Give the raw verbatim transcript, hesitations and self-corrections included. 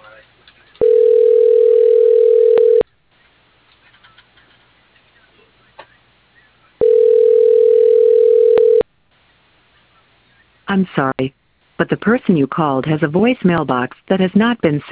I'm sorry, but the person you called has a voicemail box that has not been set.